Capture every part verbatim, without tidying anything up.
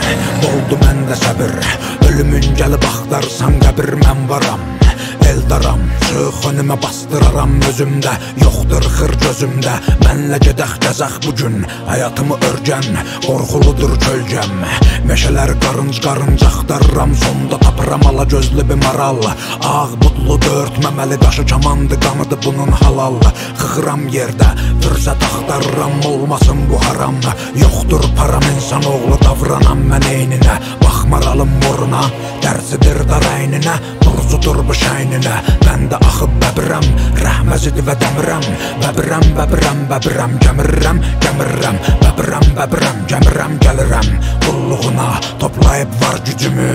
Doldu məndə səbir, ölümün gəlib axtarsan qəbir, mən varam Eldaram, çıx önümə bastıraram özümdə, yoxdur xır gözümdə. Mənlə gedək gəzək bugün, həyatımı örgən, qorxuludur kölgəm. Meşələr qarınc qarınc axtarıram, sonda tapıram ala gözlü bir maral. Ağ budlu dörd məməli qaşı kamandı, qanıdı bunun halal. Xıxıram yerdə, fürsət axtarıram, olmasın bu haram. Yoxdur param, insan oğlu davranam mən eyninə. Baxmaralım moruna, dərsidir dar əyninə, dursudur bu şəyninə. Məndə axıb bəbirəm, rəhməzidir və dəmirəm. Bəbirəm, bəbirəm, bəbirəm, gəmirəm, gəmirəm. Bəbirəm, bəbirəm, gəmirəm, gəlirəm. Qulluğuna toplayıb var gücümü,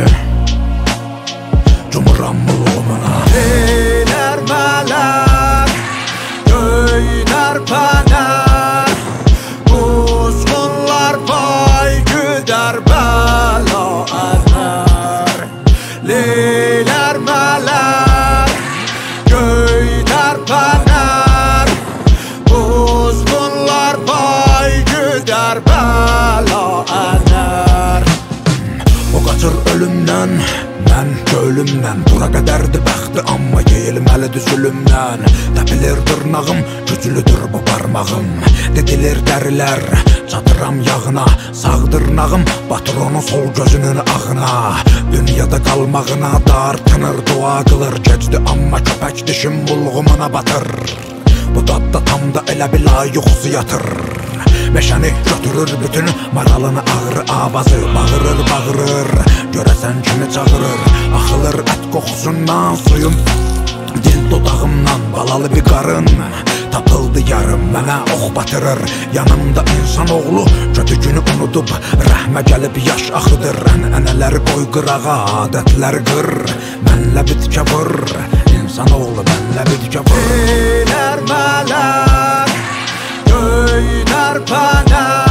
cumuram mulluğuna. Eylər mələr, göynər pənər, quzğunlar pay güdər bəla ərər. Leylər mələr, göynər pənər, quzğunlar pay güdər bəla ərər. O qaçır ölümdən, mən ölümdən. Bura qədərdir bəxti, amma yeyilməlidir zülümdən. Təpilir dırnağım, güclüdür bu parmağım. Dedilir dərilər, çatıram yağına. Sağ dırnağım batır onu sol gözünün ağına. Dünyada qalmağına dartınır, dua qılır. Gecdi amma köpək dişim bulğumuna batır. Bu dadda tam da elə bila yuxusu yatır. Meşəni götürür bütün maralını, ağrı avazı bağırır, bağırır. Görəsən kimi çağırır, axılır ət qoxusundan suyum. Dil dodağımdan balalı bir qarın, tapıldı yarım, mənə ox batırır. Yanımda insan oğlu kötü günü unudub, rəhmə gəlib yaş axıdır. Ənənələri qoy qırağa, adətləri qır, mənlə bitkə vur. İnsan oğlu mənlə bitkə vur. Eylər mələr, göynər pənər,